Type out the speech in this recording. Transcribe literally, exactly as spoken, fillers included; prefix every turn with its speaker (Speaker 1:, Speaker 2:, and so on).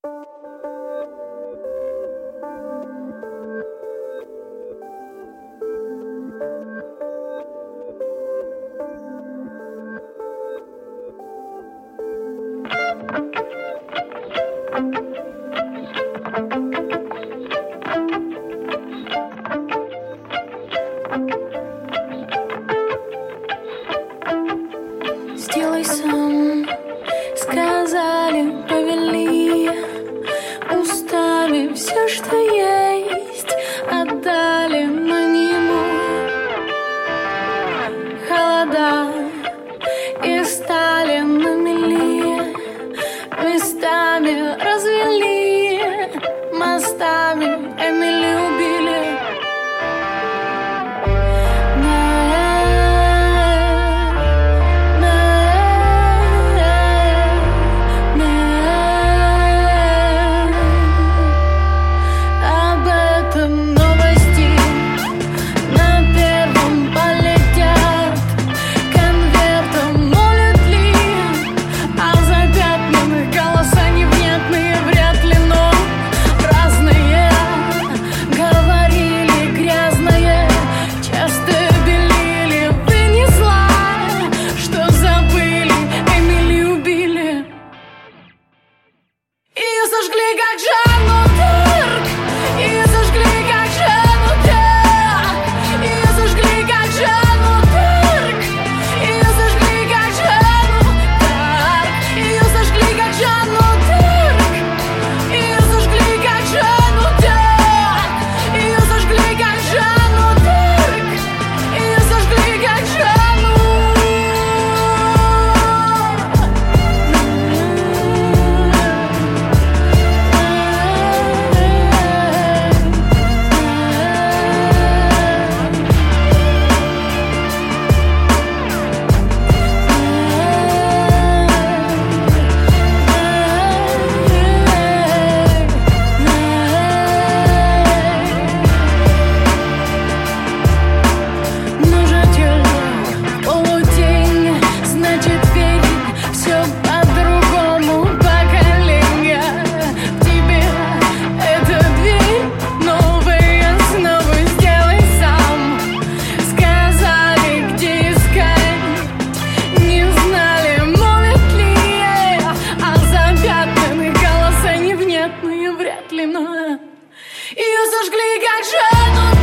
Speaker 1: Сделай сам, сказали, повели, устами все, что есть, отдали, но не ему. Холода и стали на мели, местами развели, мостами Эмили убили. Сожгли, как Жанну Дарк, и сожгли, как Жанну Дарк, и сожгли, как Жанну Дарк, и сожгли, как Жанну Дарк, и сожгли, как Жанну Дарк, и сожгли, как Жанну Дарк, и сожгли, как Жанну Дарк, и сожгли, как Жанну. Вряд ли, но ее сожгли, как Жанну.